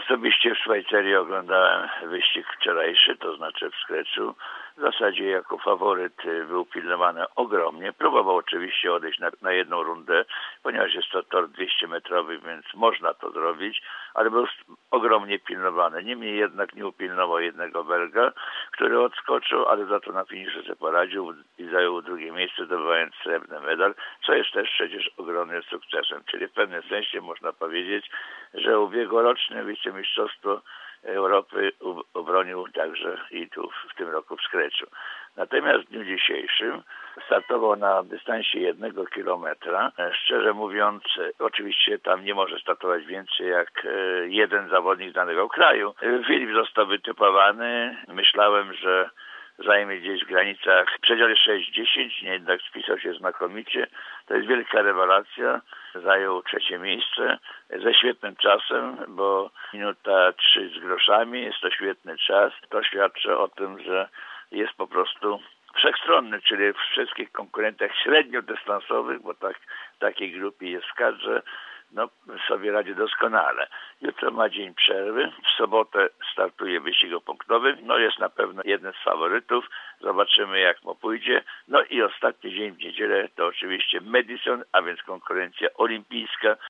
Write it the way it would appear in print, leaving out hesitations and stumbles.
Osobiście w Szwajcarii oglądałem wyścig wczorajszy, to znaczy w Scratchu. W zasadzie jako faworyt był pilnowany ogromnie. Próbował oczywiście odejść na jedną rundę, ponieważ jest to tor 200-metrowy, więc można to zrobić, ale był ogromnie pilnowany. Niemniej jednak nie upilnował jednego Belga, który odskoczył, ale za to na finiszu sobie poradził i zajął drugie miejsce, zdobywając srebrny medal, co jest też przecież ogromnym sukcesem. Czyli w pewnym sensie można powiedzieć, że ubiegłoroczne wicemistrzostwo Europy obronił także i tu w tym roku w Scratchu. Natomiast w dniu dzisiejszym startował na dystansie 1 kilometra. Szczerze mówiąc, oczywiście tam nie może startować więcej jak jeden zawodnik z danego kraju. Filip został wytypowany. Myślałem, że zajmie gdzieś w granicach w przedziale 6-10, jednak spisał się znakomicie. To jest wielka rewelacja. Zajął trzecie miejsce ze świetnym czasem, bo minuta 3 z groszami, jest to świetny czas. To świadczy o tym, że jest po prostu wszechstronny, czyli w wszystkich konkurentach średniodystansowych, bo w takiej grupie jest w kadrze, sobie radzi doskonale. Jutro ma dzień przerwy, w sobotę startuje wyścig punktowy, jest na pewno jeden z faworytów, zobaczymy jak mu pójdzie. I ostatni dzień w niedzielę to oczywiście Madison, a więc konkurencja olimpijska,